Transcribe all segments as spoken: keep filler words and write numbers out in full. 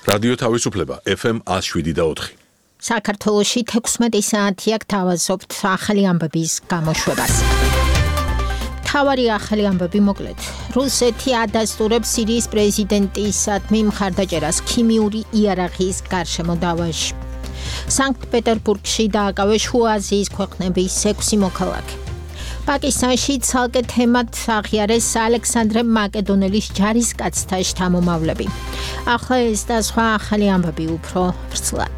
რადიო თავისუფლება ეფ ემ one oh seven და four. საქართველოში თექვსმეტი საათია გთავაზობთ ახალი ამბების გამოშვებას. თავარი ახალი ამბები მოკლედ. რუსეთი ადასტურებს სირიის პრეზიდენტისადმი მხარდაჭერას ქიმიური იარაღის გარშემო დავაში. სანქტ-პეტერბურგში დააკავეს შუა აზიის ქვეყნების ექვსი მოქალაქე. პაკისტანში ცალკე თემად აღიარეს ალექსანდრე მაკედონელის ჯარისკაცთა შთამომავლები. ახლა ეს და სხვა ახალი ამბები უფრო ვრცლად.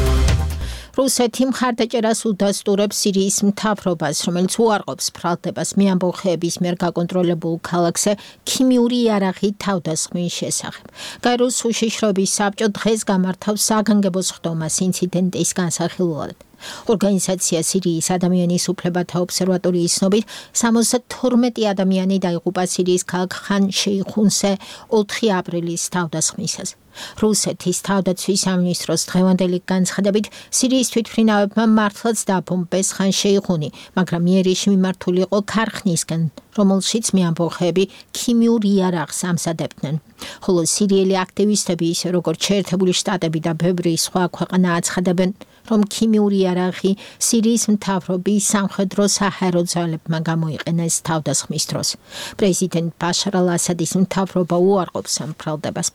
რუსეთი მხარდაჭერას უდასტურებს სირიის მთავრობას, რომელიც უარყოფს ბრალდებას მეამბოხეების მიერ გაკონტროლებულ ქალაქზე ქიმიური იარაღით თავდასხმის შესახებ. გაეროს უშიშროების საბჭო დღეს გამართავს საგანგებო სხდომას ინციდენტის განსახილველად. ორგანიზაცია სირიის ადამიანის უფლებათა ობსერვატორიის ცნობით სამოცდათორმეტი ადამიანი დაიღუპა სირიის ქალაქ ხან შეიხუნზე ოთხი აპრილის თავდასხმისას. რუსეთის თავდაცვის სამინისტროს დღევანდელი განცხადებით სირიის თვითმფრინავებმა მართლაც დაბომბეს ხან შეიხუნი, მაგრამ იერიში მიმართული იყო ქარხნისკენ, რომელშიც მეამბოხეები ქიმიურ იარაღს ამზადებდნენ. ხოლო სირიელი აქტივისტები, ისე როგორც შეერთებული შტატები და ბევრი სხვა ქვეყანა აცხადებენ, რომ ქიმიური იარაღი სირიის მთავრობის სამხედრო საჰაერო ძალებმა გამოიყენეს თავდასხმის დროს. პრეზიდენტ ბაშარ ალ-ასადის მთავრობა უარყოფს ამ ბრალდებას.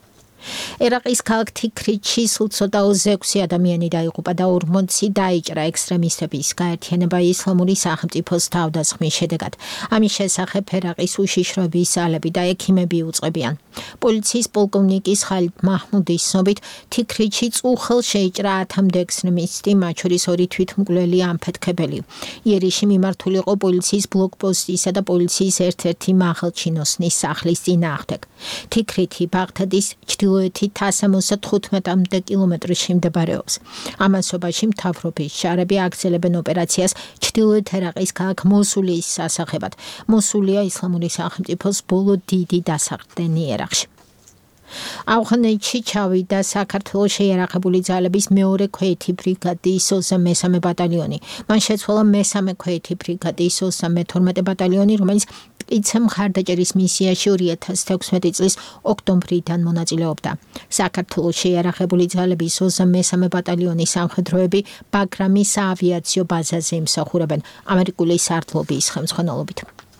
ერაყის ქალაქ თიქრიჩში სულ ცოტა ოცდაექვსი ადამიანი დაიღუპა და ორმოცი დაიჭრა ექსტრემისტების გაერთიანება ისლამური სახელმწიფოს თავდასხმის შედეგად. ამის შესახებ ერაყის უშიშროების ძალები და ექიმები უწყებიან. პოლიციის პოლკოვნიკის ხალიდ მაჰმუდის ცნობით თიქრიჩში წუხელ შეიჭრა ათამდე ექსტრემისტი, მათ შორის ორი თვითმკვლელი ამფეთქებელი. იერიში მიმართული იყო პოლიციის ბლოკპოსტისა და პოლიციის ერთ-ერთი მაღალჩინოსნის სახლის წინააღმდეგ. თიქრითი ბაღდადის ჩრდილოეთით სამოცდათხუთმეტ კილომეტრში მდებარეობს. ამასობაში მთავრობის შარები აგრძელებენ ოპერაციას ჩრდილოეთ ერაყის ქალაქ მოსულის სასახებად. მოსულია ისლამური სახელმწიფოს ბოლო დიდი დასაყრდენი ერაყში. ავღანეთში ჩავიდა საქართველოს შეიარაღებული ძალების მეორე ქვეითი ბრიგადის ოცდამესამე ბატალიონი. მან შეცვალა მესამე ქვეითი ბრიგადის ოცდამეთორმეტე ბატალიონი, რომელიც მტკიცე მხარდაჭერის მისიაში ორი ათას თექვსმეტი წლის ოქტომბრიდან მონაწილეობდა. საქართველოს შეიარაღებული ძალების ოცდამესამე ბატალიონის სამხედროები ბაგრამის საავიაციო ბაზაზე იმსახურებენ ამერიკული სარდლობის ხელმძღვანელობით.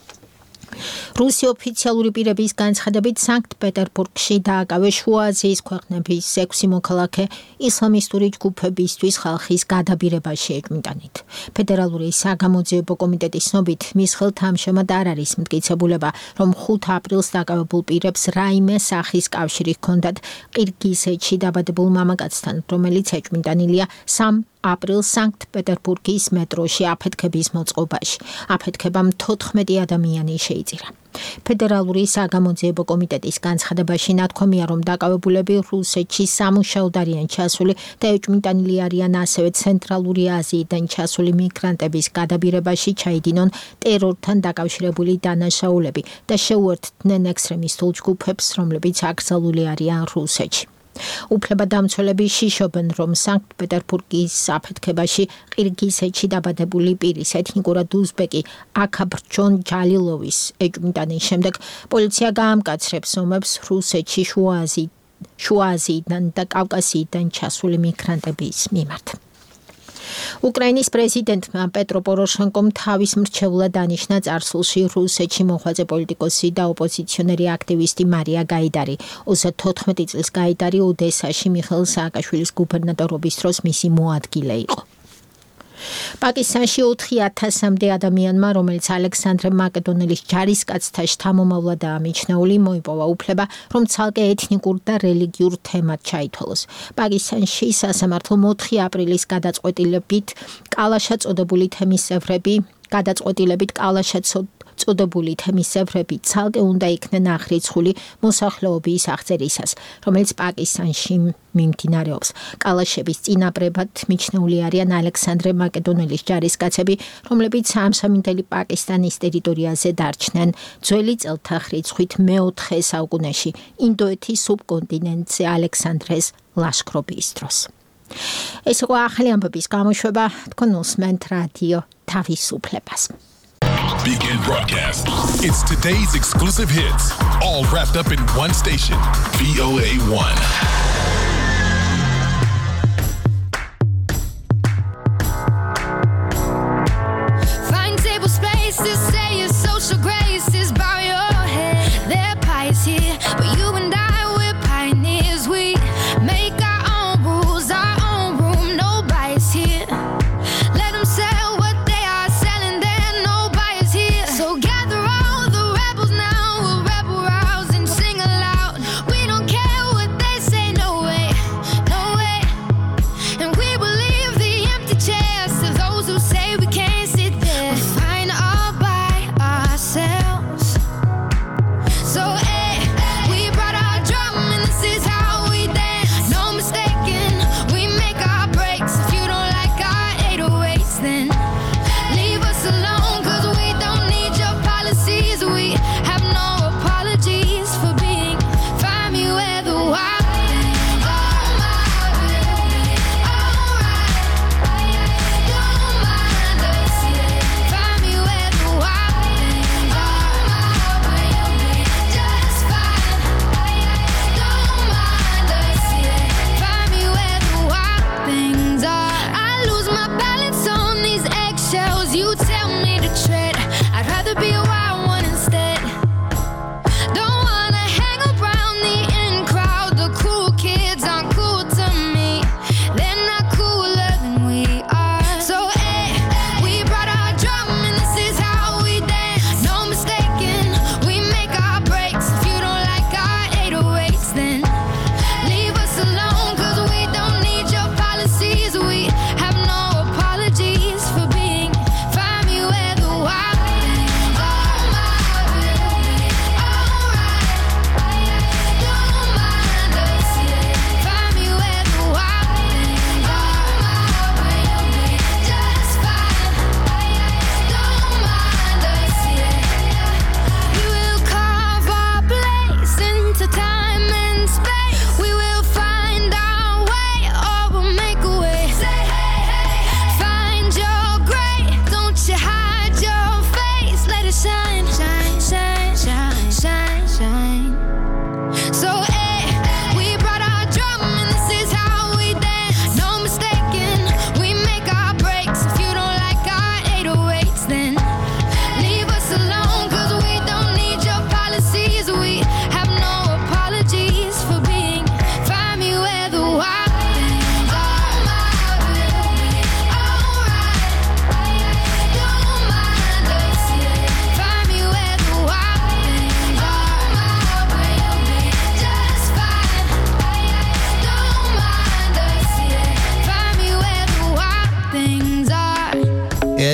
რუსი ოფიციალური პირების განცხადებით სანქტ-პეტერბურგში დააკავეს შუა აზიის ქვეყნების ექვსი მოქალაქე ისლამისტური ჯგუფებისთვის ხალხის გადაბირებაში ეჭვმიტანით. ფედერალური საგამოძიებო კომიტეტის ცნობით მის ხელთ ამჟამად არ არის მტკიცებულება, რომ ხუთ აპრილს დაკავებულ პირებს რაიმე სახის კავშირი ჰქონდათ ყირგიზეთში დაბადებულ მამაკაცთან, რომელიც ეჭვმიტანილია სამ აპრილს სანქტ-პეტერბურგის მეტროში აფეთქების მოწყობაში. აფეთქებამ თოთხმეტი ადამიანი შეიწირა. ფედერალური საგამოძიებო კომიტეტის განცხადებაში ნათქვამია, რომ დაკავებულები რუსეთში სამუშაოდ არიან ჩასული და ეჭვმიტანილი არიან ასევე ცენტრალური აზიიდან ჩასული მიგრანტების გადაბირებაში ჩაიდინონ ტერორთან დაკავშირებული დანაშაულები და შეუერთდნენ ექსტრემისტულ ჯგუფებს, რომლებიც აკრძალული არიან რუსეთში. უფლებადამცველები შიშობენ, რომ სანქტ-პეტერბურგის აფეთქებაში ყირგიზეთში დაბადებული პირის ეთნიკურად უზბეკი აკაბრჯონ ჯალილოვის ეჭვმიტანის შემდეგ პოლიცია გაამკაცრებს ომებს რუსეთში შუა აზიიდან და კავკასიიდან ჩასული მიგრანტების მიმართ. უკრაინის პრეზიდენტმა პეტრო პოროშენკომ თავის მრჩევლად დანიშნა წარსულში რუსეთში მოღვაწე პოლიტიკოსი და ოპოზიციონერი აქტივისტი მარია გაიდარი. ოცდათოთხმეტი წლის გაიდარი ოდესაში მიხეილ სააკაშვილის გუბერნატორობის დროს მისი მოადგილე იყო. პაკისტანში ოთხი ათასამდე ადამიანმა, რომელიც ალექსანდრე მაკედონელის ჯარისკაცთა შთამომავლადაა მიჩნეული, მოიპოვა უფლება, რომ ცალკე ეთნიკურ და რელიგიურ თემად ჩაითვალოს. პაკისტანში სასამართლომ ოთხი აპრილის გადაწყვეტილებით კალაშა წოდებული თემის წევრები, გადაწყვეტილებით კალაშა წოდებული თემის წევრები ცალკე უნდა იქნენ აღრიცხული მოსახლეობის აღწერისას, რომელიც პაკისტანში მიმდინარეობს. კალაშების წინაპრებად მიჩნეული არიან ალექსანდრე მაკედონელის ჯარისკაცები, რომლებიც სამსამინდელი პაკისტანის ტერიტორიაზე დარჩნენ ძველი წელთა რიცხვით მეოთხე საუკუნეში ინდოეთის სუბკონტინენტზე ალექსანდრეს ლაშქრობის დროს. ეს იყო ახალი ამბების გამოშვება, თქვენ უსმენთ რადიო თავისუფლებას. Begin broadcast. It's today's exclusive hits, all wrapped up in one station, V O A one.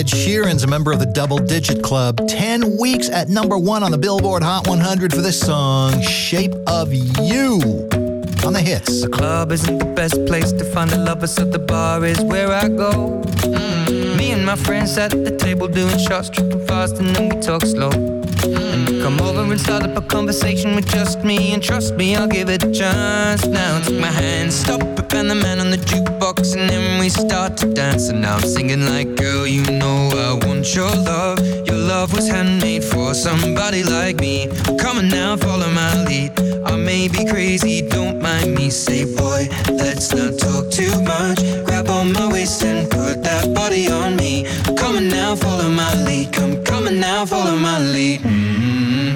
Ed Sheeran's a member of the Double Digit Club. Ten weeks at number one on the Billboard Hot one hundred for this song, Shape of You, on the hits. The club isn't the best place to find a lover, so the bar is where I go. Mm. Me and my friends at the table doing shots, tripping fast, and then we talk slow. And you come over and start up a conversation with just me, and trust me, I'll give it a chance. Now take my hand, stop it, and the man on the jukebox, and then we start to dance. And now I'm singing like, girl, you know I want your love. Your love was handmade for somebody like me. Come on now, follow my lead. I may be crazy, don't mind me. Say, boy, let's not talk too much. Grab on my waist and put that body on me. Come on now, follow my lead. Come, come on now, follow my lead. Mm-hmm.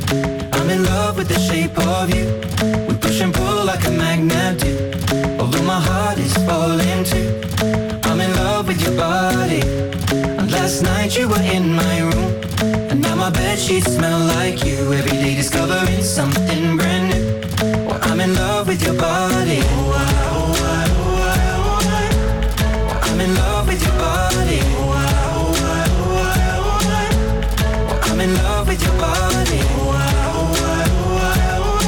I'm in love with the shape of you. We push and pull like a magnet do. Although my heart is falling too. I'm in love with your body. And last night you were in my room, and now my bedsheets smell like you. Every day discovering something brand new. Well, I'm in love with your body. Oh, I, oh, I, oh, I, oh, I. Well, I'm in love with your body. Oh, I, oh, I, oh, I, oh, I. Well, I'm in love with your body. Oh, I, oh, I, oh, I, oh,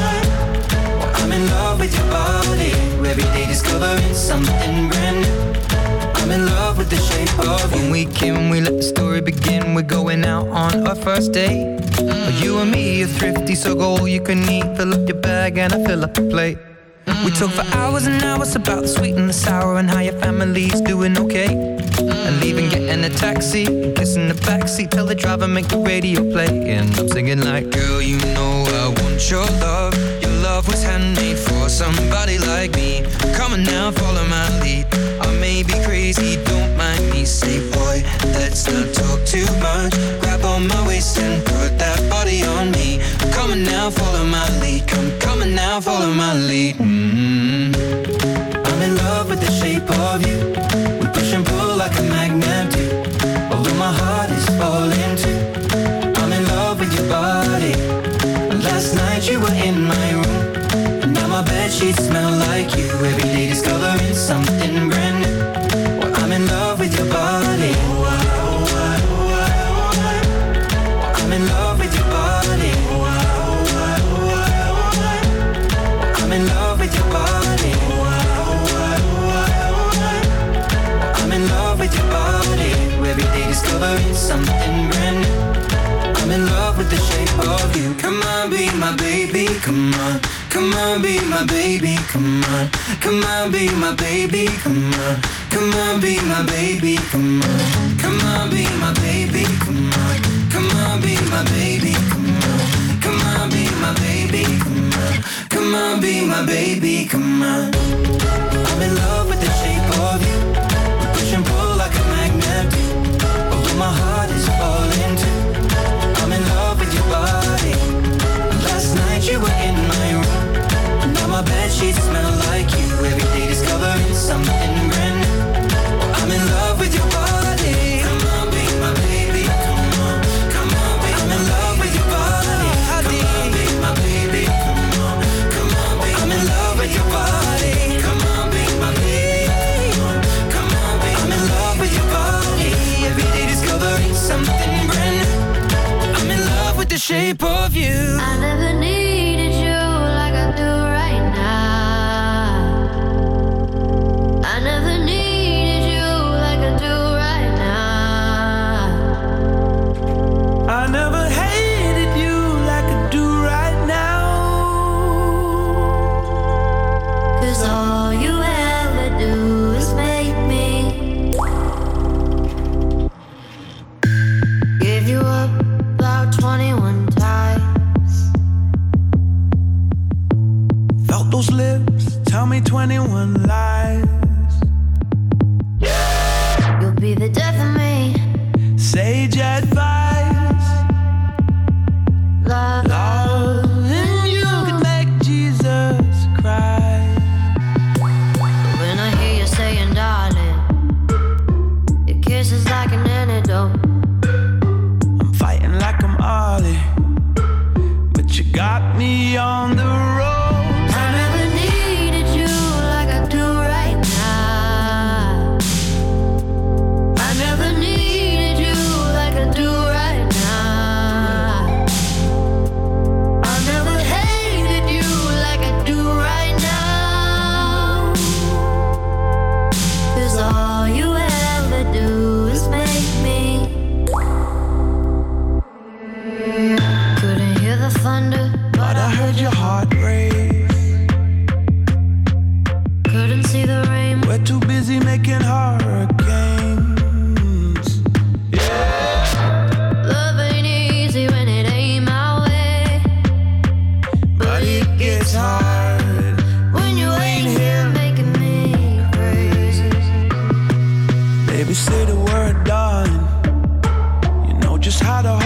I. Well, I'm in love with your body. Every day discovering something brand new. I'm in love with the shape of you. When we came, we let the story begin. We're going out on our first date. Mm. You and me are thrifty, so go all you can eat. Fill up your bag and I fill up the plate. Mm. We talk for hours and hours about the sweet and the sour, and how your family's doing okay. Mm. And leaving, getting a taxi, and kissing the backseat, tell the driver make the radio play. And I'm singing like, girl, you know I want your love. Your love was handmade for somebody like me. Come on now, follow my lead. I may be crazy, don't mind me. Say, boy, let's not talk too much. Grab on my waist and put that body on me. Come on now, follow my lead. Come, come on now, follow my lead. Mm-hmm. I'm in love with the shape of you. We push and pull like a magnet do. Although my heart is falling too. I'm in love with your body. Last night you were in my room, and now my bedsheets smell like you. Every day discovering something brand new. Well, I'm in love with your body. Oh, I, oh, I, oh, I, oh, I. Well, I'm in love with your body. Oh, I, oh, I, oh, I, oh, I. Well, I'm in love with your body. Oh, I, oh, I, oh, I, oh, I. Well, I'm in love with your body. Every day discovering something brand new. I'm in love with the shape of you. Come on, be my baby, come on. Come on, be my baby, come on. Come on, be my baby, come on. Come on, be my baby, come on. Come on, be my baby, come on. Come on, be my baby, come on. Come on, be my baby, come on. Come on, be my baby, come on. I'm in love with the shape of you. We push and pull like a magnet do. Although my heart is falling too. I'm in love with your body. Last night you were in my room, and now my bedsheets smell like you. Every day discovering something brand new. Well, I'm in love with your body. Come on, be my baby. Come on, come on, be. I'm in love with your body. Come on, be my baby. Come on, come on, be. I'm in love with your body. Come on, be my baby. Come on, come on, be. I'm in love with your body. Every day discovering something brand new. I'm in love with the shape of you. I never needed you like I do right now. I never needed you like I do right now. I never hated you like I do right now. 'Cause all you ever do is make me give you up about twenty-one times. Felt those lips, tell me twenty-one lies. You'll be the death of me. Sage advice. Love, Loving you could make Jesus cry. when I hear you saying darling, your kiss is like an antidote. I'm fighting like I'm Ollie, but you got me on the road. I never needed you like I do right now. I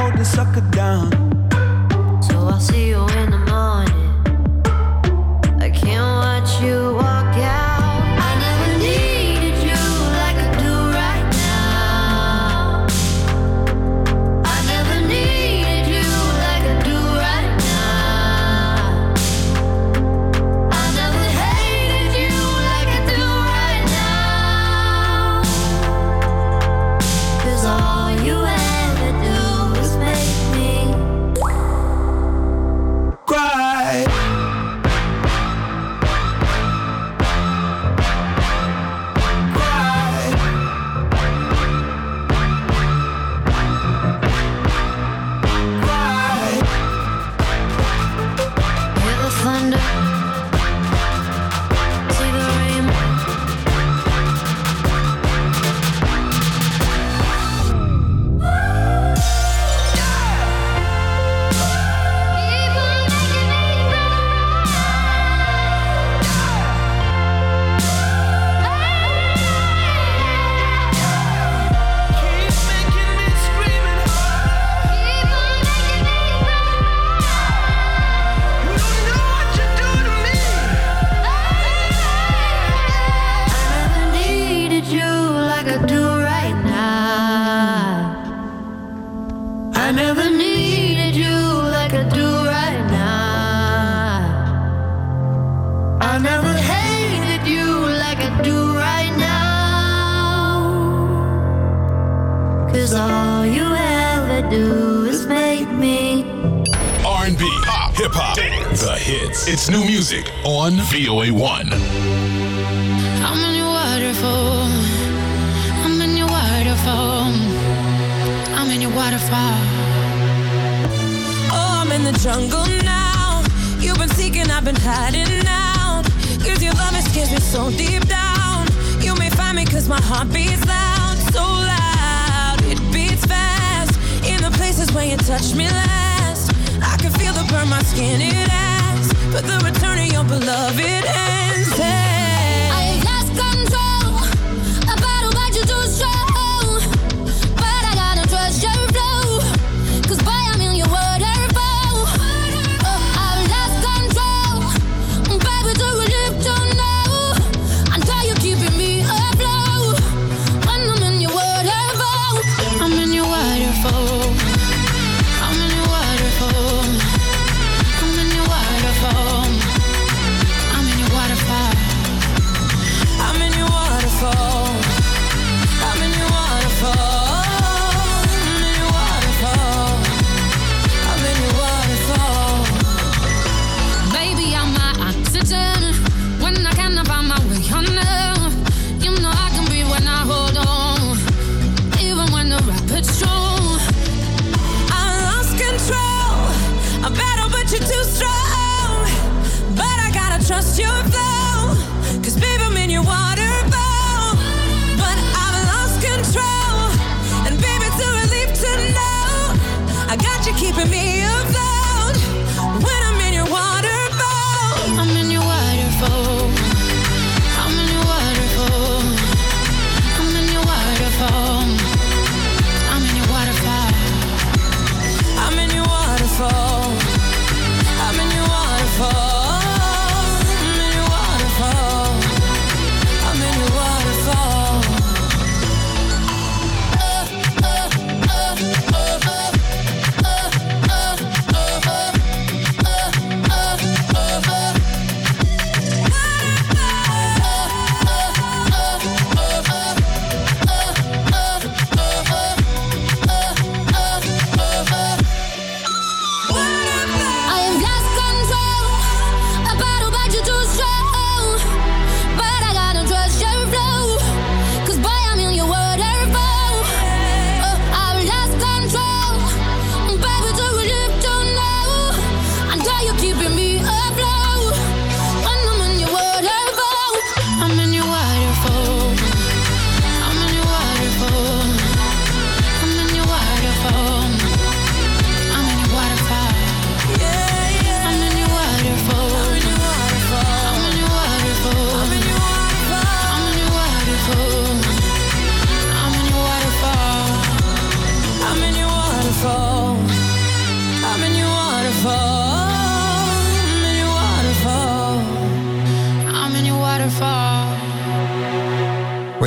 hold this sucker down. So I'll see you in the morning. I can't watch you walk out. I never needed you like I do right now. I never needed you like I do right now. I never hated you like I do right now. 'Cause all you ever do is make me Cry. hear the thunder, see the rain. Keep making me scream and holler. You don't know what you do to me. I never needed you like I do right now. I never needed you like I do right now. I never hated you like I do right now. 'Cause all you ever do is make me R and B, pop, hip hop, the hits. It's new music on V O A one. I'm in your waterfall. I'm in your waterfall. I'm in your waterfall. Oh, I'm in the jungle now. You've been seeking, I've been hiding out. 'Cause your love it scares me so deep down. You may find me 'cause my heart beats loud, so loud. It beats fast. In the places where you touched me last, I can feel the burn my skin, it asks. But the return of your beloved ends. Hey. I lost control. A battle that you too strong. But I gotta trust your flow. 'Cause boy, I'm in your waterfall. Oh, I lost control. Baby, do we live to know? I know you're keeping me afloat. When I'm in your waterfall. I'm in your waterfall. I'm in your waterfall. I'm in your waterfall. I'm in your waterfall. I'm in your waterfall. I'm in your waterfall. I'm in your waterfall. I'm in your waterfall. Baby, I'm my oxygen. When I cannot find my way on now, you know I can breathe when I hold on. Even when the rapid's strong. I lost control. A battle, but you're too strong. But I gotta trust your flow. 'Cause baby, I'm in your waterfall. But I've lost control. And baby, it's a relief to know I got you keeping me afloat. When I'm in your waterfall. I'm in your waterfall. I'm in your waterfall. I'm in your waterfall. I'm in your waterfall. I'm in your waterfall. I'm in your waterfall. I'm in your waterfall. I'm in your waterfall. Uh, uh, uh, uh, uh, uh, uh.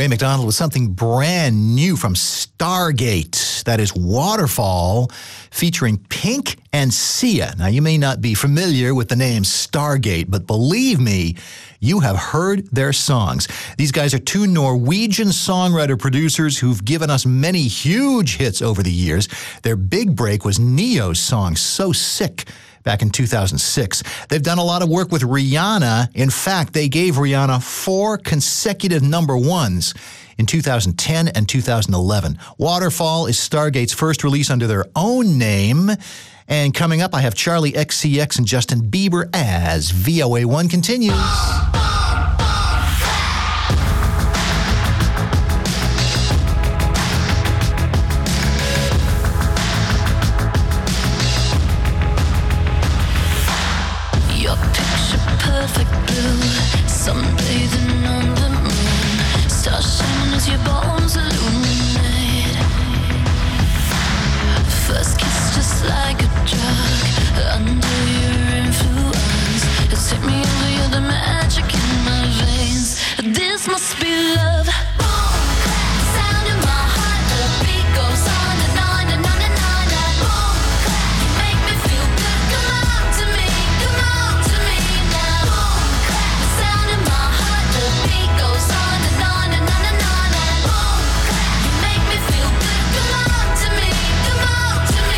Ray McDonald with something brand new from Stargate. That is Waterfall, featuring Pink and Sia. Now, you may not be familiar with the name Stargate, but believe me, you have heard their songs. These guys are two Norwegian songwriter-producers who've given us many huge hits over the years. Their big break was Neo's song, So Sick, back in two thousand six. They've done a lot of work with Rihanna. In fact, they gave Rihanna four consecutive number ones in two thousand ten and two thousand eleven. Waterfall is Stargate's first release under their own name. And coming up, I have Charlie X C X and Justin Bieber as V O A one continues. Your picture perfect blue, sunbathing on the moon, stars shining as your bones illuminate. First kiss just like a drug, under your influence, it's hit me over, you're the magic in my veins. This must be love. Sound in my heart, the beat goes on and on and on and on and on. You make me feel good, come on to me, come on to me now. Sound in my heart, the beat goes on and on and on and on and on. You make me feel good, come on to me, come on to me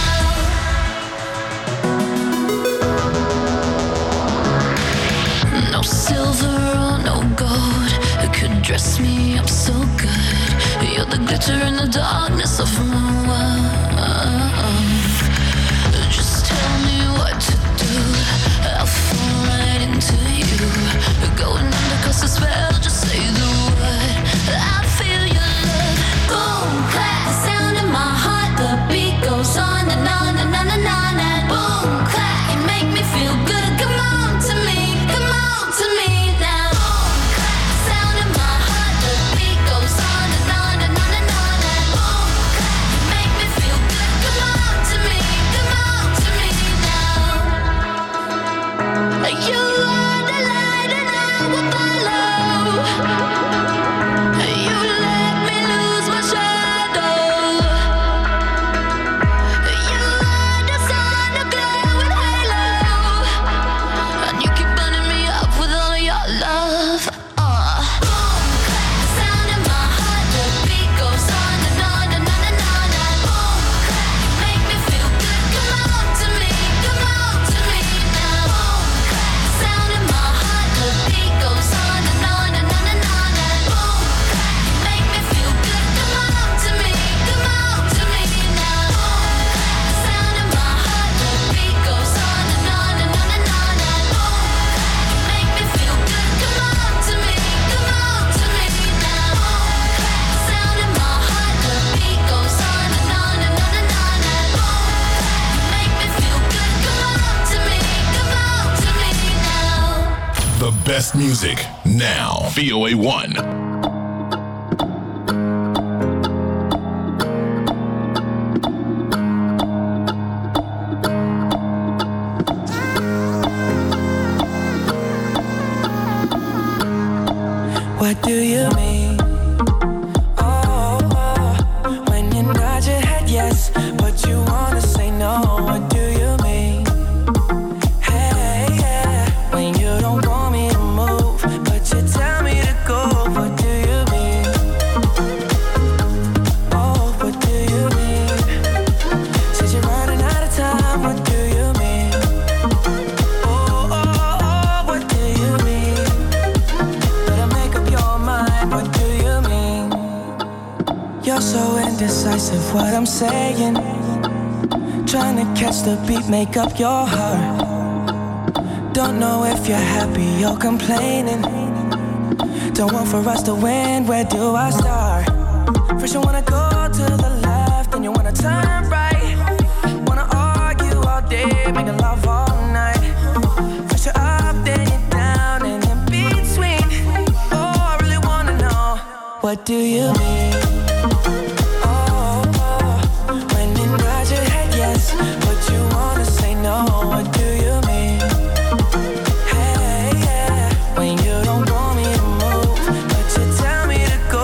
now. No silver or no gold could dress me up so good. You're the glitter in the darkness of my world. Just tell me what to do, I'll fall right into you. Going under 'cause the spell, just say the word, I feel your love. Boom, clap, sound in my heart, the beat goes on and on and on and on and boom, clap, you make me feel good, come on to me, come on to me now. Boom, clap, sound in my heart, the beat goes on and on and on and on and boom, clap, you make me feel good, come on to me, come on to me now. You are the light and I will follow. You let me lose my shadow. You are the sun, the glowing halo, and you keep burning me up with all of your love. Uh. Boom, clap, sound in my heart, the beat goes on and on and on and on and boom, clap, you make me feel good, come on to me, come on to me now. Boom, clap, sound in my heart, the beat goes on and on and on and on and boom, clap, you make me feel good, come on to me, come on to me now. Sound in my heart, the beat goes on and on and on and on and boom, clap, you make me feel good, come on to me, come on to me now. Sound in my heart, the beat goes on and on and on and on and boom, clap, you make me feel good, come on to me, come on to me now. The best music now. V O A one. What do you mean? Oh, oh, when you nod your head yes, but you wanna say no. What do you mean? Hey, yeah, when you don't want me to move, but you tell me to go. What do you mean? Oh, what do you mean? Said you're running out of time. What do you mean? Oh, oh, oh, what do you mean? Better make up your mind, what do you mean? You're so indecisive, what I'm saying. Trying to catch the beat, make up your heart. Don't know if you're happy or complaining. Don't want for us to win, where do I start? First you wanna go to the left, then you wanna turn right. Wanna argue all day, making love all night. First you're up, then you're down, and in between. Oh, I really wanna know, what do you mean? Oh, oh, when you nod your head yes, but you wanna say no. What do you mean? Hey, yeah, when you don't want me to move, but you tell me to go.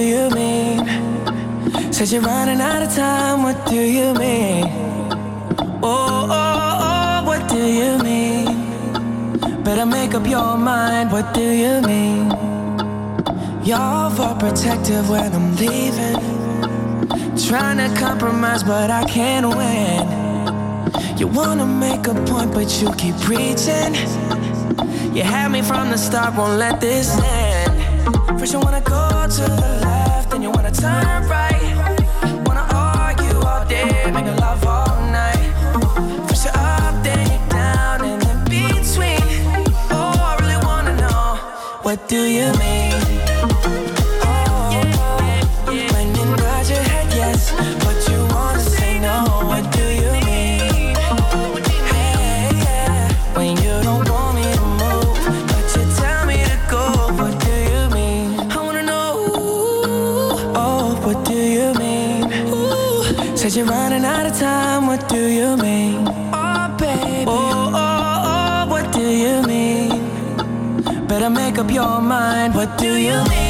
you mean? Said you're running out of time, what do you mean? Oh, oh, oh, what do you mean? Better make up your mind, what do you mean? You're overprotective when I'm leaving. Trying to compromise, but I can't win. You wanna make a point, but you keep preaching. You had me from the start, won't let this end. First you wanna go to the left, then you wanna turn right. Wanna argue all day, make love all night. First you're up, then you're down, and in between. Oh, I really wanna know, what do you mean? Oh, when you nod your head yes, but you wanna say no, what do you mean? Hey, yeah, when you don't want me to move, but you tell me to go, what do you mean? I wanna know, oh, what do you mean? Ooh, said you're running out of time, what do you mean? Oh, baby, oh, oh, oh, what do you mean? Better make up your mind, what do you mean?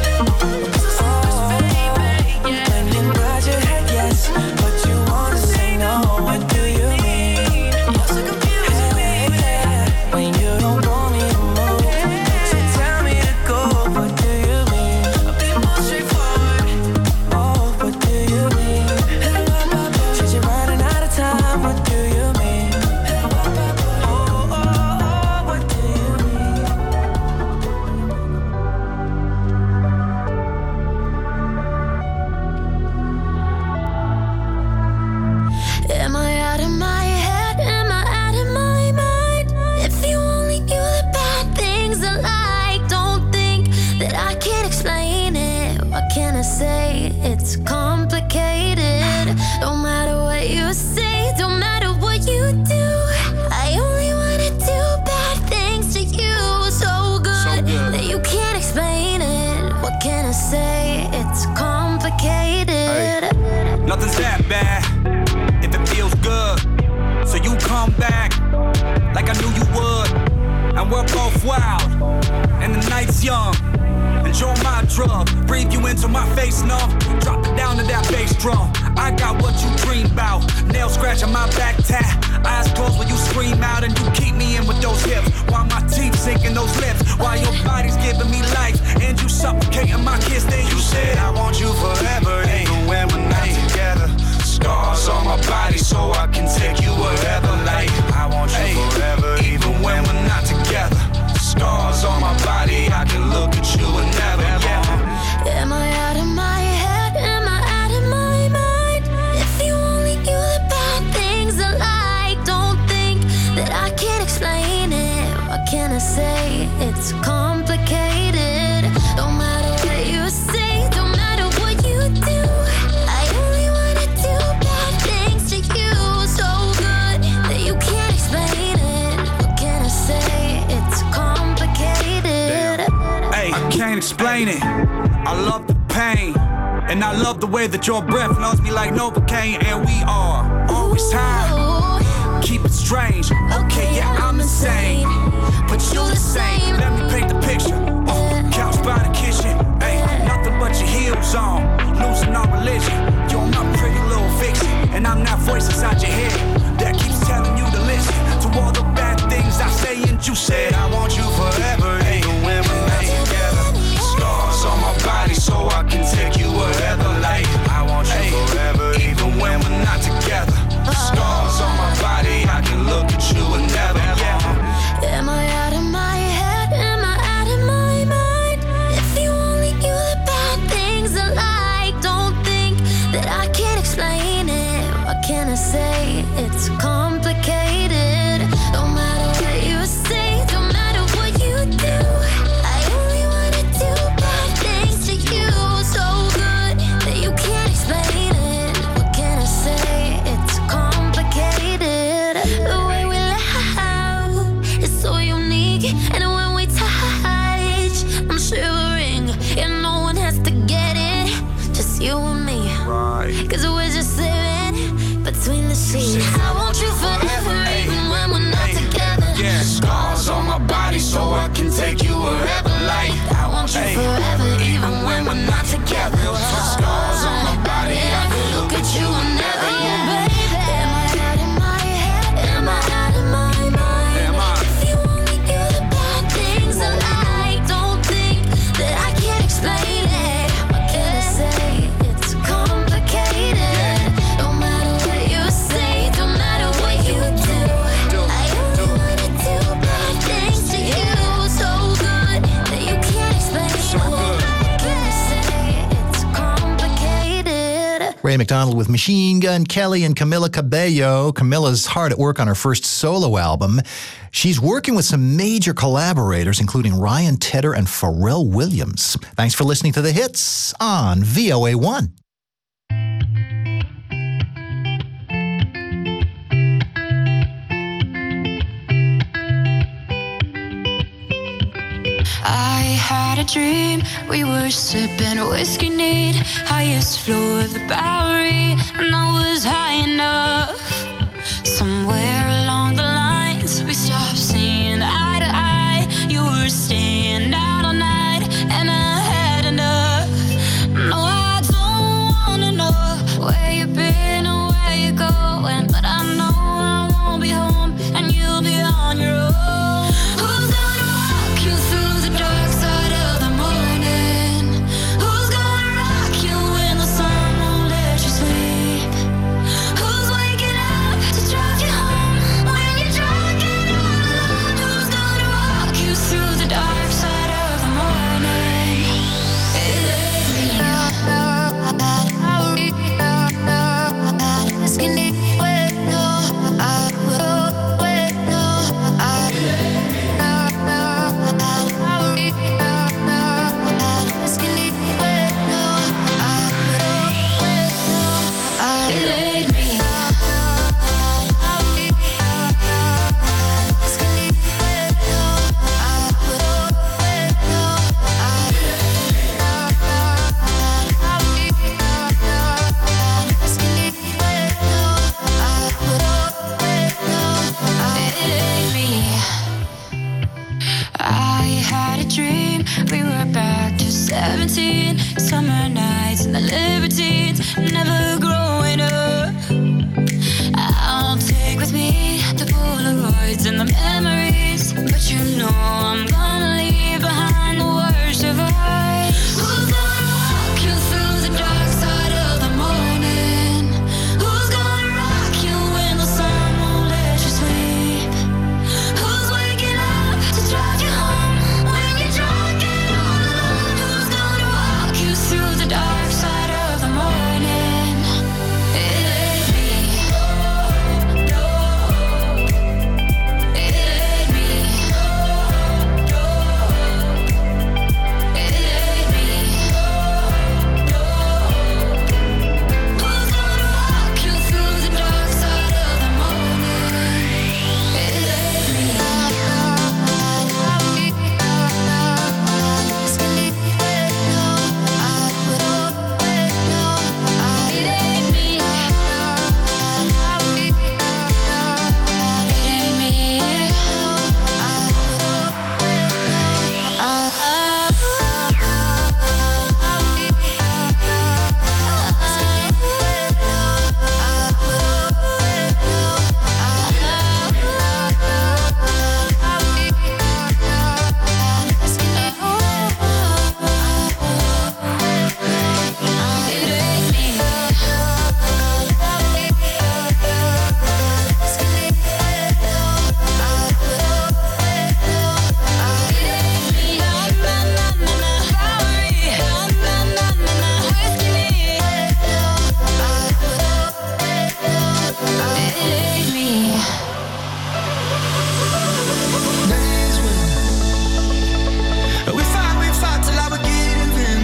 Nothing's that bad if it feels good. So you come back like I knew you would. And we're both wild and the night's young. Enjoy my drug, breathe you into my face, no. Drop it down to that bass drum. I got what you dream about. Nail scratching my back tat. Eyes closed when you scream out and you keep me in with those hips. While my teeth sinking those lips. While your body's giving me life and you suffocating my kiss. Then you said I want you forever, even when we're not together. Scars on my body so I can take you wherever. Like I want you forever, even when we're not together. Scars on my body, I can look at you and never. Yeah. Am I out of my head? Am I out of my mind? If you only knew the bad things I like, don't think that I can't explain it. What can I say? It's complicated. Don't matter what you say, don't matter what you do. I only wanna do bad things to you, so good that you can't explain it. What can I say? It's complicated. Hey, I can't explain it. I love the pain, and I love the way that your breath knows me like Novocaine. And we are always high, keep it strange. Okay, yeah, I'm insane, but you the same. Let me paint the picture. Oh, couch by the kitchen. Hey, nothing but your heels on, losing all religion. You're my pretty little fiction, and I'm that voice inside your head that keeps telling you to listen to all the bad things I say. And you said I want you forever, even when we're not together. Scars on my body so I can take you wherever. Like I want you forever, even when we're not together. Scars on my body, I can look at you and never. Yeah. Am I out of my head? Am I out of my mind? If you only knew the bad things I like, don't think that I can't explain it. What can I say? It's complicated. Don't matter what you say, don't matter what you do. I only wanna do bad things to you, so good that you can't explain it. What can I say? It's complicated. The way we laugh is so unique, and when we touch, I'm shivering. And no one has to get it, just you and me. Right. Cause we're just living between the sheets. I want you forever, even when we're not together. Yeah, scars on my body so I can take you wherever. Like I want you forever, even when we're not together. Ray McDonald with Machine Gun Kelly and Camila Cabello. Camila's hard at work on her first solo album. She's working with some major collaborators, including Ryan Tedder and Pharrell Williams. Thanks for listening to The Hits on V O A one. I had a dream, we were sipping whiskey neat, highest floor of the Bowery, and I was high enough. Somewhere along the lines, we stopped seeing eye to eye. You were staying out all night, and I had enough. No, I don't wanna know where you've been or where you're going, but I know I won't be home, and you'll be on your own. Who's gonna walk you through the dark side of the morning? Who's gonna rock you when the sun won't let you sleep? Who's waking up to drive you home when you're drunk and all alone? Who's gonna walk you through the dark side of the morning? It ain't me. Skinny, wait, no, I will, wait, no, I Skinny, wait, no, I will, wait, no, I It ain't me. Skinny, wait, no, I will, wait, no, I Skinny, wait, no, I will, wait, no, I It ain't me. I had a dream, we were back to seventeen, summer nights and the libertines, never growing up. I'll take with me the Polaroids and the memories, but you know I'm gonna leave behind the worst of us. Who's gonna walk you through the dark side of the morning? Who's gonna rock you when the sun won't let you sleep? Who's waking up to drive you home when you're drunk and all alone? Who's gonna walk you through the dark side of the morning? It ain't me. No, no. It ain't me. No, no. It ain't me. No, no. Who's gonna walk you through the dark side of the morning? It ain't me. Skinny, wait, no, I will, wait, no, I It ain't me. It ain't me. I will, wait, no, I We fought, we fought till I would give in.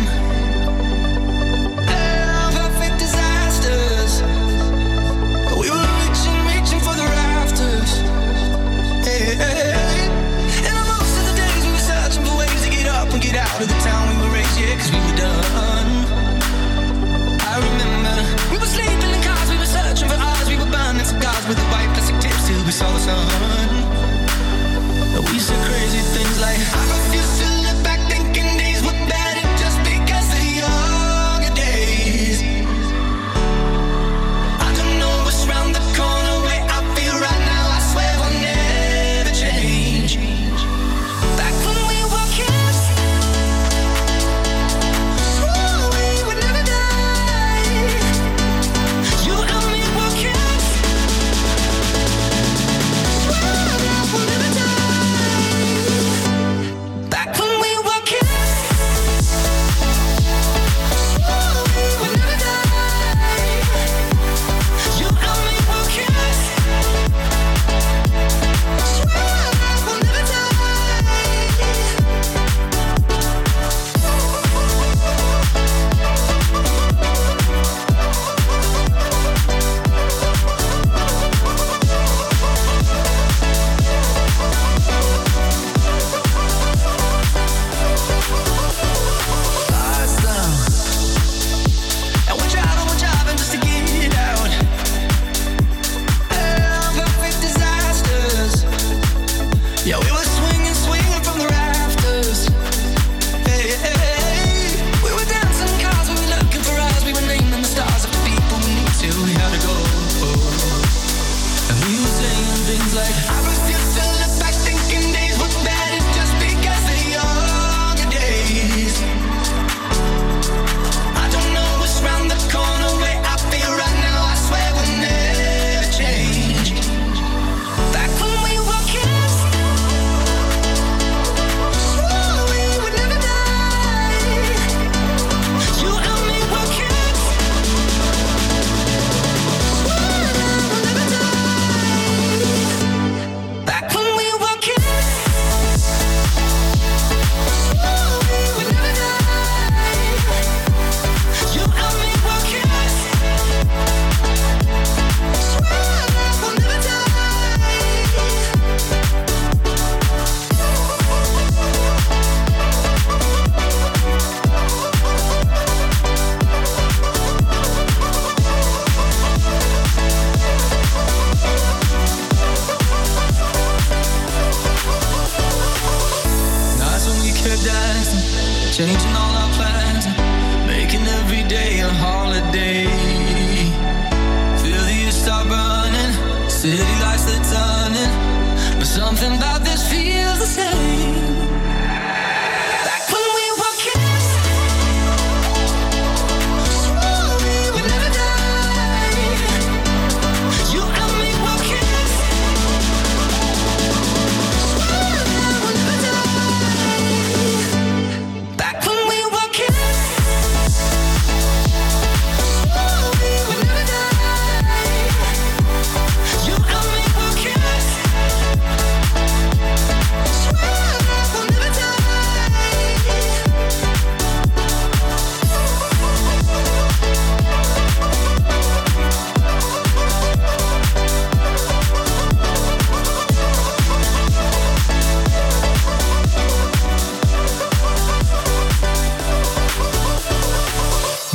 They're perfect disasters. We were reaching, reaching for the rafters. Hey, hey, hey. And most of the days we were searching for ways to get up and get out of the town we were raised, yeah, 'cause we were done. I remember we were sleeping in cars, we were searching for ours, we were burning cigars with the white plastic tips till we saw the sun. We said crazy things like, I refuse to look back thinking days were better just because of younger days. I don't know what's round the corner, way I feel right now, I swear I'll never change. Back when we were kids, swore we would never die. You and me were kids, swore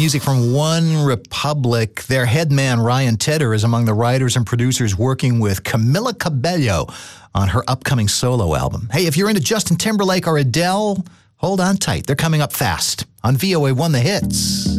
music from One Republic. Their head man, Ryan Tedder, is among the writers and producers working with Camila Cabello on her upcoming solo album. Hey, if you're into Justin Timberlake or Adele, hold on tight. They're coming up fast on V O A one The Hits.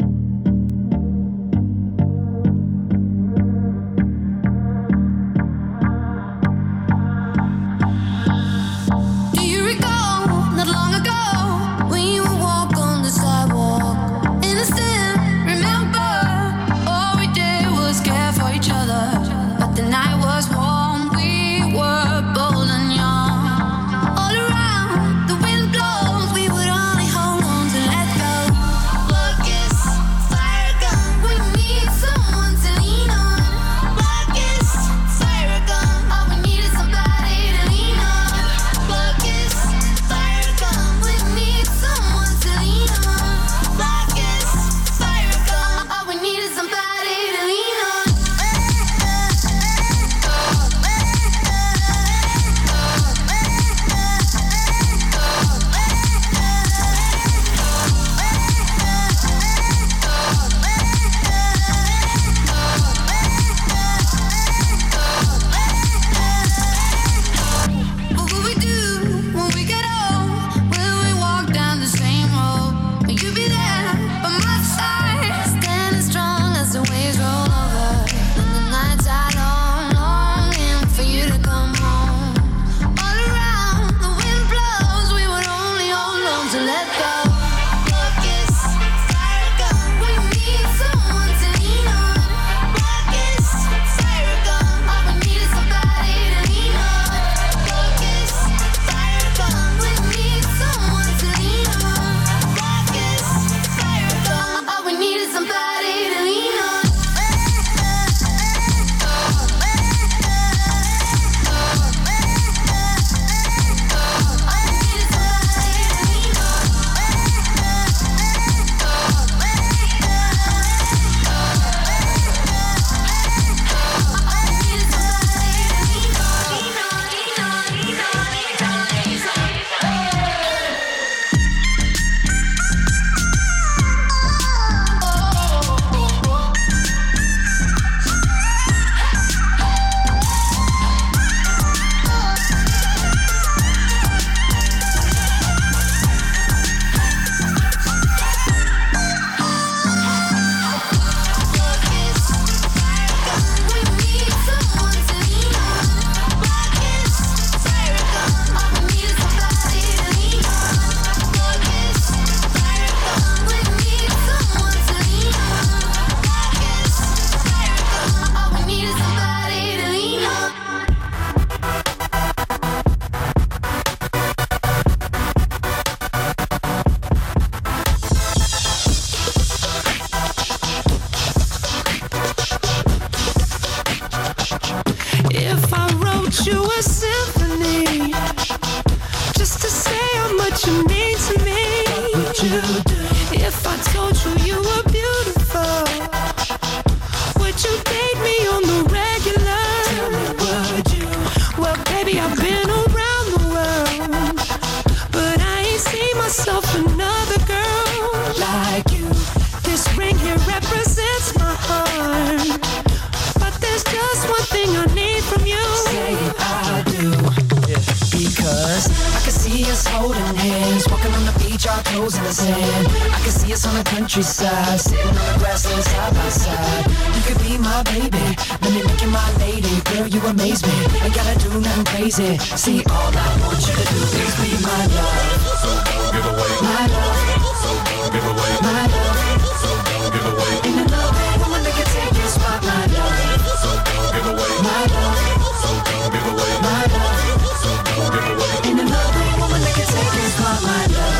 Countryside, sitting on the grassland side by side. You could be my baby, let me make you my lady. Girl, you amaze me, ain't gotta do nothing crazy. See, all I want you to do is be my love. So don't give away my love. So don't give away my love. So don't give away. Ain't another woman that can take your spot, my love. So don't give away my love. So don't give away my love. So don't give away. Ain't another woman that can take your spot, my love.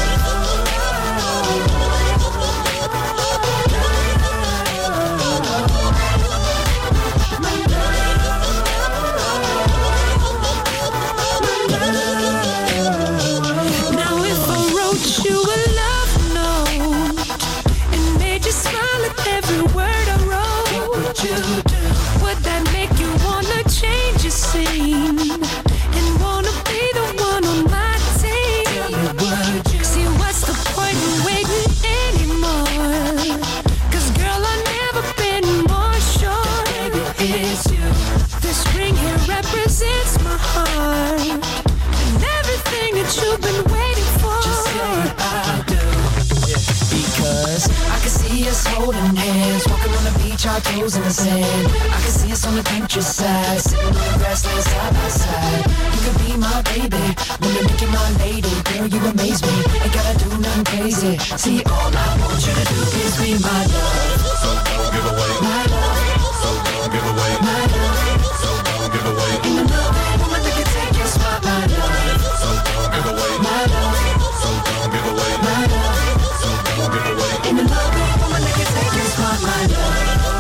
Every holding hands, walking on the beach, our toes in the sand. I can see us on the countryside, sitting on the grassland side by side. You could be my baby, wanna make you my lady. Girl, you amaze me, ain't gotta do nothing crazy. See, all I want you to do is be my love. So don't give away my love. So don't give away my love. So don't give away Ain't another woman that can take your spot, my love. So don't give away my love. So don't give away my love. So don't give away Ain't another woman that can take your spot, my love.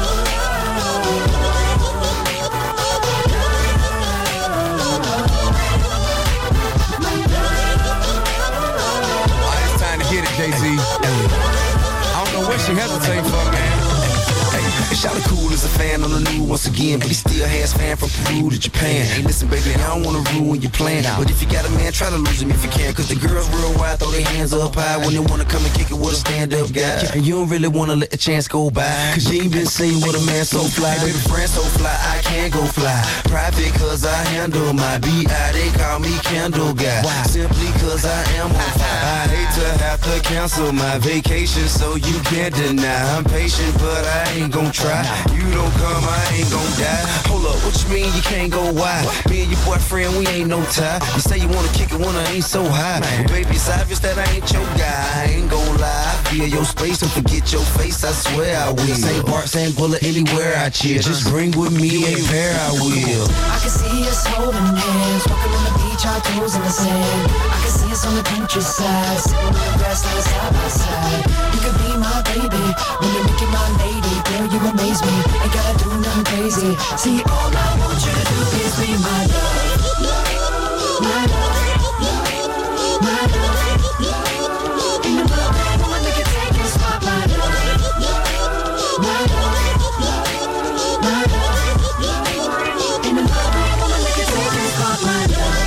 Jay-Z. I don't know what she hesitating for, man. Hey, Shawty cool as a fan on the new once again, but he still has fan from Peru to Japan. Hey, listen, baby, I don't wanna ruin your plan, but if you got a man, try to lose him if you can. Cause the girls worldwide throw their hands up high when they wanna come and kick it with a stand-up guy. And you don't really wanna let the chance go by, cause you ain't been seen with a man so fly. Hey, baby, friend so fly, I can't go fly. Private cause I handle my B I, they call me Candle Guy. Simply cause I am on fire. I hate to have to cancel my vacation, so you can't deny. I'm patient, but I ain't gon' try. You don't come, I ain't gon' die. Hold up, what you mean you can't go wide? Me and your boyfriend, we ain't no tie. You say you wanna kick it when I ain't so high. But baby, it's obvious that I ain't your guy. I ain't gon' lie. I feel your space and forget your face, I swear I will. Same part, same bullet, anywhere I cheer. Just bring with me a pair, I will. I can see us holding hands, walking on the beach, our toes in the sand. I can see us on the countryside, sitting on the grassland side by side. You could be my baby, when you make you my lady. Girl, you amaze me, ain't gotta do nothing crazy. See, all I want you to do is be my love. My love. My love. Ain't another woman that can take your spot, my love. My love. My love. Ain't another woman that can take your spot, my love.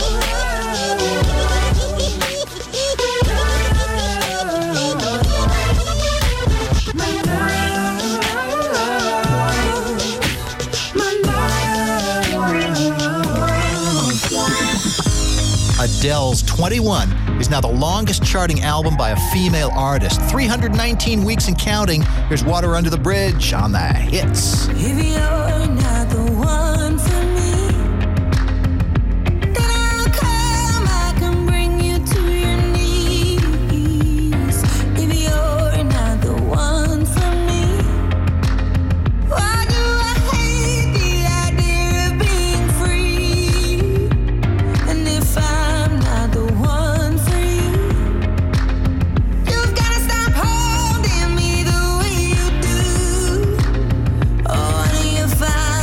Adele's twenty-one is now the longest charting album by a female artist. three hundred nineteen weeks and counting. Here's Water Under the Bridge on the hits. If you're not the one for me, then I'll come, I can bring you to your knees. If you're not the one for me, why do I hate the idea of being free? And if I'm not the one for you, you've gotta stop holding me the way you do. Oh, honey, if I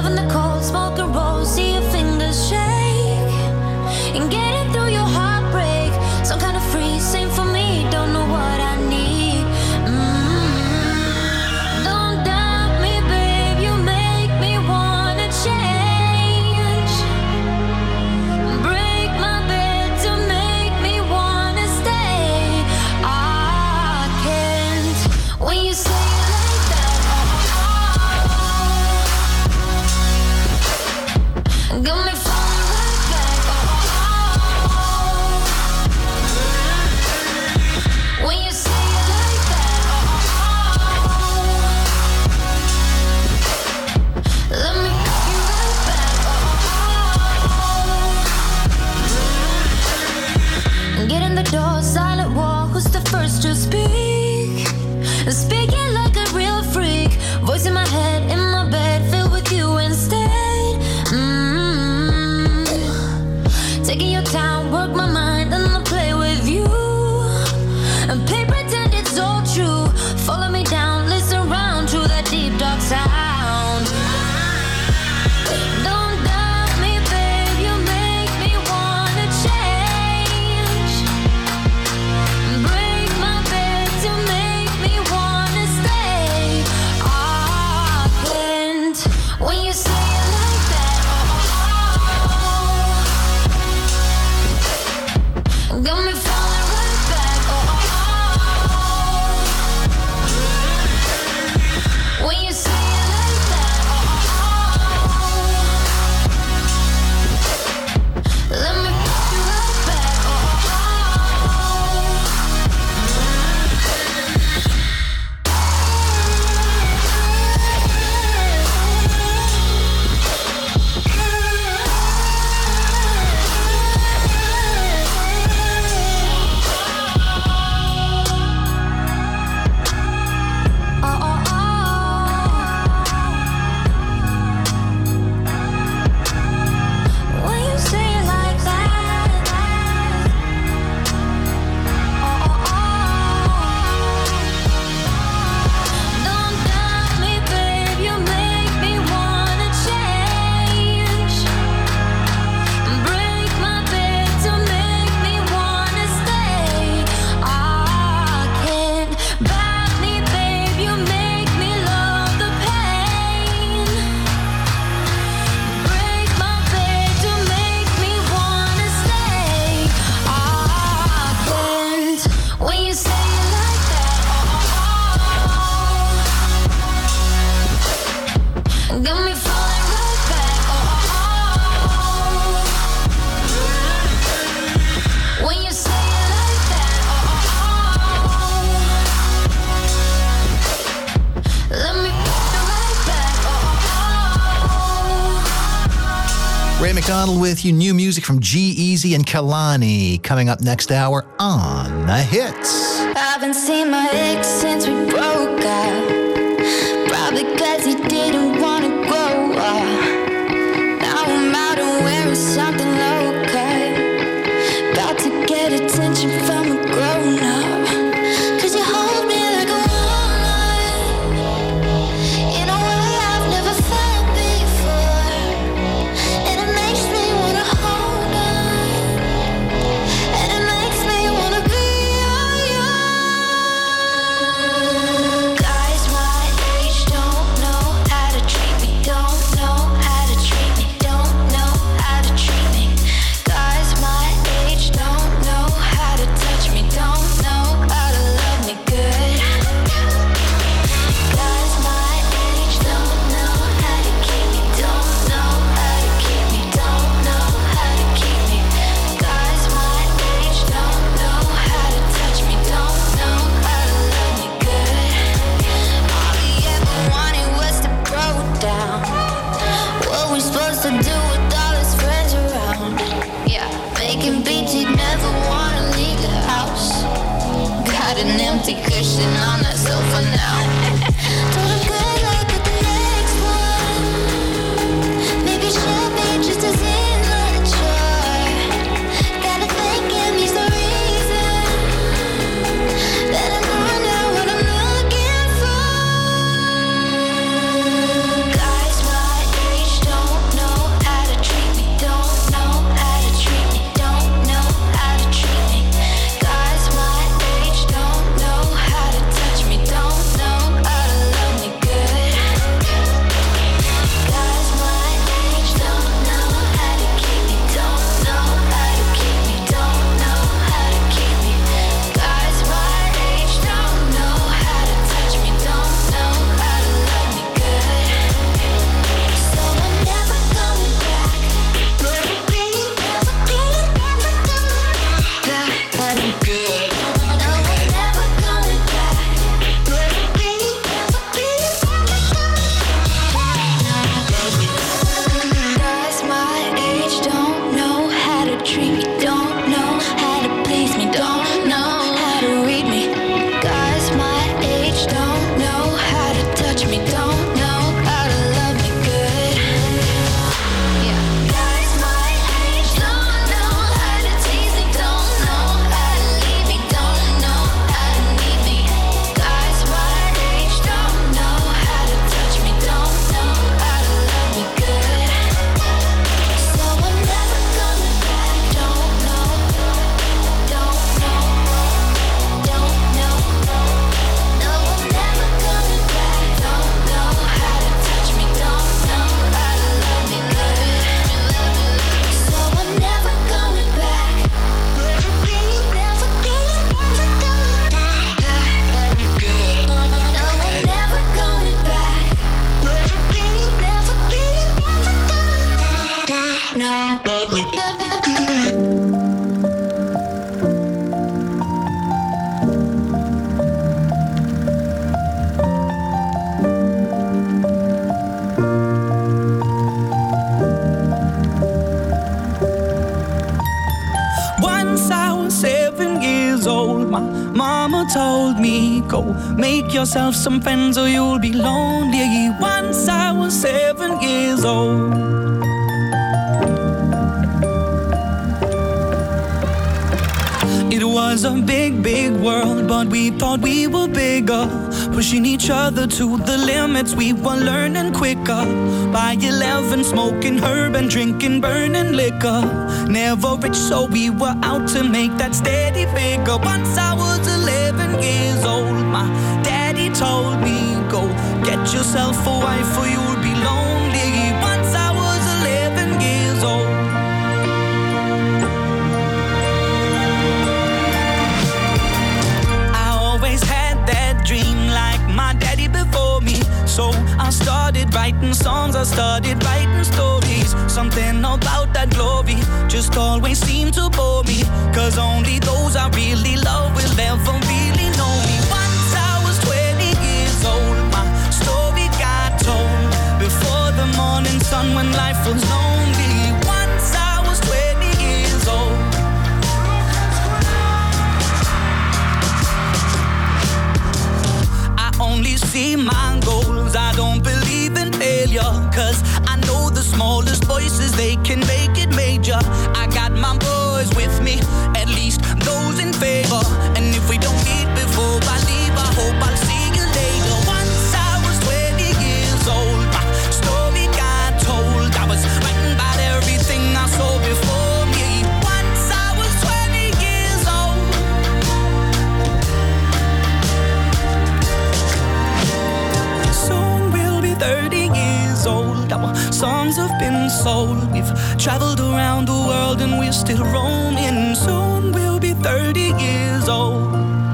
in the cold, smoke and roll, see your fingers shake, and getting through your heartbreak. Some kind of free, same for me, don't know what I need. Mm-hmm. Don't doubt me, babe, you make me wanna change. Break my bed to make me wanna stay. I can't when you say it like that. Oh, got me falling right back. Oh, when you say it like that. Oh, let me cut you right back. Oh, get in the door, silent walk. Who's the first to speak? Speaking like a real freak. Voice in my head, in my bed, filled with you instead. Mm-hmm. Taking your time, work my mind, and I'll play with you. And play pretend it's all true. Follow me down, listen round to that deep dark sound. Don't doubt me, babe, you make me wanna change. Break my bed to make me wanna stay. I can't when you say it like that. Oh, got me falling right back. Oh, when you say it like that. Oh, let me put you right back. Oh, oh, oh. When you say it like that. Oh, oh, oh. Don't doubt me, babe, you make me wanna change. Break my bed to make me wanna stay. I can't back me, babe, you make me love the pain. Break my bed to make me wanna stay. I can't when you say it like that. Oh, got me falling right back. Oh, when you say it like that. Oh, let me put you right back. Oh, Ray McDonald with you. New music from G-Eazy and Kalani coming up next hour on The Hits. haven't seen my ex since we broke up. Probably cause he didn't wanna grow up. Now I'm out and wearing something low cut. About to get attention from a grown up. Cause you hold me like a walnut in a way I've never felt before. And it makes me wanna hold on. And it makes me wanna be all yours. Guys my age don't know how to treat me. Don't know how to treat me. Don't know how to treat me. Guys my age don't know how to touch me. Don't know how to love me good. Guys my age don't know how to keep me. Don't know how to keep me. Don't know how to keep me. Guys my age don't know how to touch me. Don't know how to love me good. All he ever wanted was to grow down. What we supposed to do with all his friends around? Yeah, making beats, he'd never wanna leave the house. Got an empty cushion on that sofa now. Told him good luck with the next one. Maybe she'll be just as immature. Gotta thank him, he's the reason that I know now what I'm looking for. Guys my age My mama told me, go make yourself some friends or you'll be lonely. Once I was seven years old. It was a big, big world, but we thought we were bigger, pushing each other to the limits. We were learning quicker. By eleven, smoking herb and drinking burning liquor. Never rich, so we were out to make that steady figure. Once I was eleven years old, my daddy told me, go get yourself a wife or you'll be lonely. Once I was eleven years old. Dream like my daddy before me. So I started writing songs, I started writing stories. Something about that glory just always seemed to bore me. Cause only those I really love will ever really know me. Once I was twenty years old, my story got told. Before the morning sun when life was lonely. Once I was twenty years old. Only see my goals, I don't believe in failure. Cause I know the smallest voices, they can make it major. I got my boys with me, at least those in favor. And if we don't meet before I leave, I hope I'll see you later. Once I was twenty years old, my story got told. I was writing about everything I saw before me. Once I was twenty years old. thirty years old, our songs have been sold. We've traveled around the world and we're still roaming. Soon we'll be thirty years old.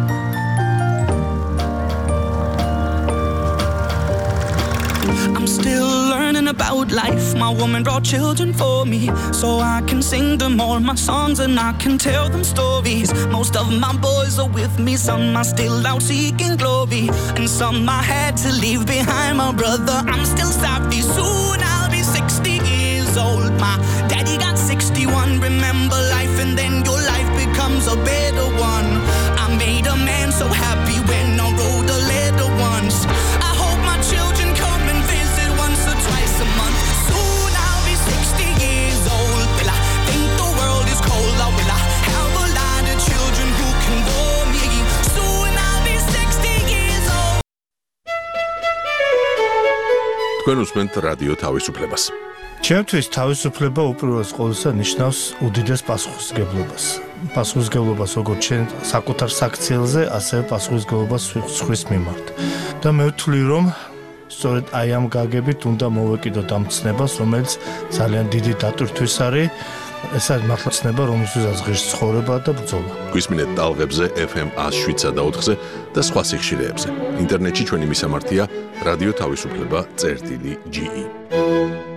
I'm still learning about life. My woman brought children for me, so I can sing them all my songs and I can tell them stories. Most of my boys are with me, some are still out seeking glory, and some I had to leave behind. My brother, I'm still sorry. Soon I'll be sixty years old. My daddy got sixty-one. Remember life and then your life becomes a better one. I made a man so happy when I wrote a letter once. I hope my children come and visit once or twice a month. Soon I'll be sixty years old. Will I think the world is cold, or will I have a lot of children who can bore me? Soon I'll be sixty years old. თქვენ უსმენთ რადიო თავისუფლებას. ჩემთვის თავისუფლება უპირველეს ყოვლისა ნიშნავს უდიდეს პასუხისმგებლობას. Პასუხისმგებლობას როგორც ჩვენ საკუთარ საქციელზე, ასევე პასუხისმგებლობას სხვის მიმართ. და მე ვთვლი, რომ სწორედ აი ამ გაგებით უნდა მოვეკიდოთ ამ ცნებას, რომელიც ძალიან დიდი დატვირთვის არის. ეს არის მართლა ცნება, რომელსაც ღირს ცხოვრება და ბრძოლა. გვისმინეთ ტალღებზე F M one oh seven და ოთხზე და სხვა სიხშირეებზე. ინტერნეტში ჩვენი მისამართია რადიო თავისუფლება წერტილი G E.